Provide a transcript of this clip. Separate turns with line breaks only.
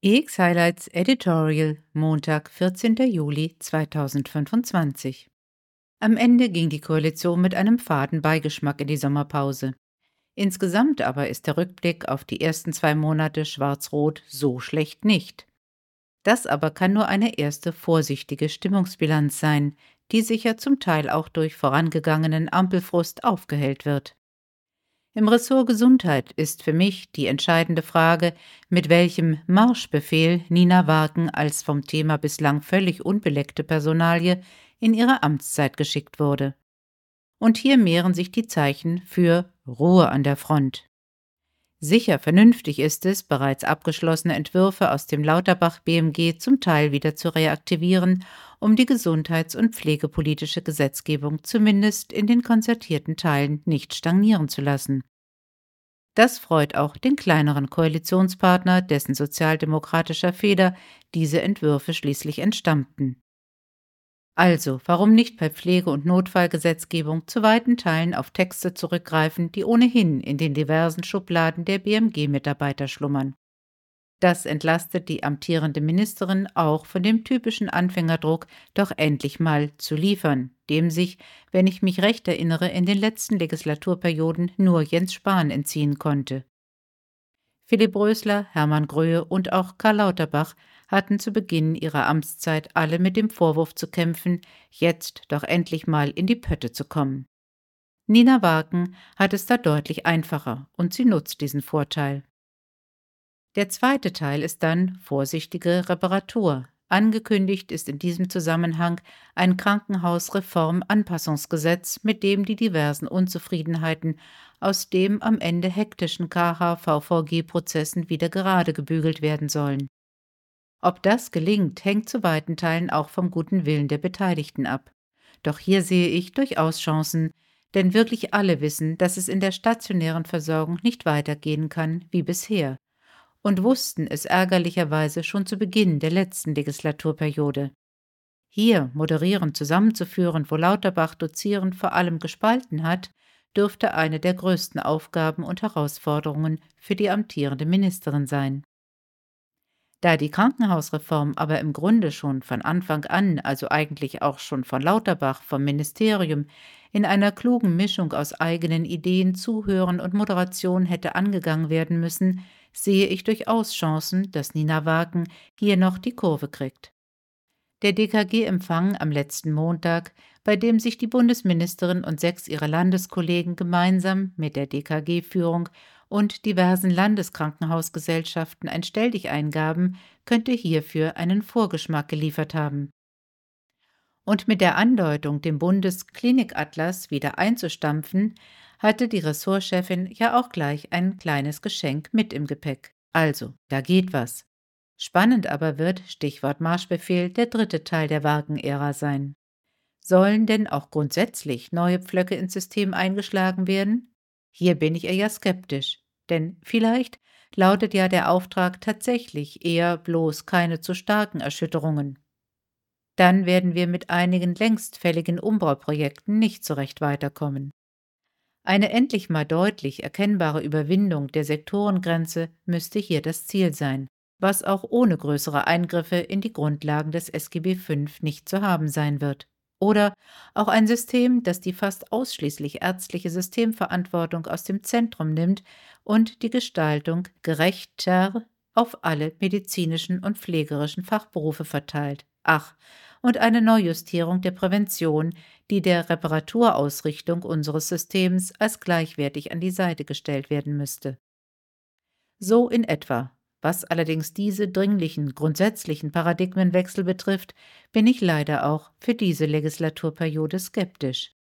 EX Highlights Editorial, Montag, 14. Juli 2025. Am Ende ging die Koalition mit einem faden Beigeschmack in die Sommerpause. Insgesamt aber ist der Rückblick auf die ersten 2 Monate Schwarz-Rot so schlecht nicht. Das aber kann nur eine erste vorsichtige Stimmungsbilanz sein, die sicher zum Teil auch durch vorangegangenen Ampelfrust aufgehellt wird. Im Ressort Gesundheit ist für mich die entscheidende Frage, mit welchem Marschbefehl Nina Wagen als vom Thema bislang völlig unbeleckte Personalie in ihre Amtszeit geschickt wurde. Und hier mehren sich die Zeichen für Ruhe an der Front. Sicher vernünftig ist es, bereits abgeschlossene Entwürfe aus dem Lauterbach-BMG zum Teil wieder zu reaktivieren, um die gesundheits- und pflegepolitische Gesetzgebung zumindest in den konzertierten Teilen nicht stagnieren zu lassen. Das freut auch den kleineren Koalitionspartner, dessen sozialdemokratischer Feder diese Entwürfe schließlich entstammten. Also, warum nicht bei Pflege- und Notfallgesetzgebung zu weiten Teilen auf Texte zurückgreifen, die ohnehin in den diversen Schubladen der BMG-Mitarbeiter schlummern? Das entlastet die amtierende Ministerin auch von dem typischen Anfängerdruck, doch endlich mal zu liefern, dem sich, wenn ich mich recht erinnere, in den letzten Legislaturperioden nur Jens Spahn entziehen konnte. Philipp Rösler, Hermann Gröhe und auch Karl Lauterbach hatten zu Beginn ihrer Amtszeit alle mit dem Vorwurf zu kämpfen, jetzt doch endlich mal in die Pötte zu kommen. Nina Wagen hat es da deutlich einfacher und sie nutzt diesen Vorteil. Der zweite Teil ist dann vorsichtige Reparatur. Angekündigt ist in diesem Zusammenhang ein Krankenhausreform-Anpassungsgesetz, mit dem die diversen Unzufriedenheiten aus dem am Ende hektischen KH-VVG-Prozessen wieder gerade gebügelt werden sollen. Ob das gelingt, hängt zu weiten Teilen auch vom guten Willen der Beteiligten ab. Doch hier sehe ich durchaus Chancen, denn wirklich alle wissen, dass es in der stationären Versorgung nicht weitergehen kann wie bisher und wussten es ärgerlicherweise schon zu Beginn der letzten Legislaturperiode. Hier moderierend zusammenzuführen, wo Lauterbach dozierend vor allem gespalten hat, dürfte eine der größten Aufgaben und Herausforderungen für die amtierende Ministerin sein. Da die Krankenhausreform aber im Grunde schon von Anfang an, also eigentlich auch schon von Lauterbach vom Ministerium, in einer klugen Mischung aus eigenen Ideen, Zuhören und Moderation hätte angegangen werden müssen, sehe ich durchaus Chancen, dass Nina Wagen hier noch die Kurve kriegt. Der DKG-Empfang am letzten Montag, bei dem sich die Bundesministerin und 6 ihrer Landeskollegen gemeinsam mit der DKG-Führung und diversen Landeskrankenhausgesellschaften ein Stelldichein gaben, könnte hierfür einen Vorgeschmack geliefert haben. Und mit der Andeutung, den Bundesklinikatlas wieder einzustampfen, hatte die Ressortchefin ja auch gleich ein kleines Geschenk mit im Gepäck. Also, da geht was. Spannend aber wird, Stichwort Marschbefehl, der dritte Teil der Wagen-Ära sein. Sollen denn auch grundsätzlich neue Pflöcke ins System eingeschlagen werden? Hier bin ich eher skeptisch, denn vielleicht lautet ja der Auftrag tatsächlich eher bloß keine zu starken Erschütterungen. Dann werden wir mit einigen längst fälligen Umbauprojekten nicht so recht weiterkommen. Eine endlich mal deutlich erkennbare Überwindung der Sektorengrenze müsste hier das Ziel sein, was auch ohne größere Eingriffe in die Grundlagen des SGB V nicht zu haben sein wird. Oder auch ein System, das die fast ausschließlich ärztliche Systemverantwortung aus dem Zentrum nimmt und die Gestaltung gerechter auf alle medizinischen und pflegerischen Fachberufe verteilt. Ach, und eine Neujustierung der Prävention, die der Reparaturausrichtung unseres Systems als gleichwertig an die Seite gestellt werden müsste. So in etwa. Was allerdings diese dringlichen, grundsätzlichen Paradigmenwechsel betrifft, bin ich leider auch für diese Legislaturperiode skeptisch.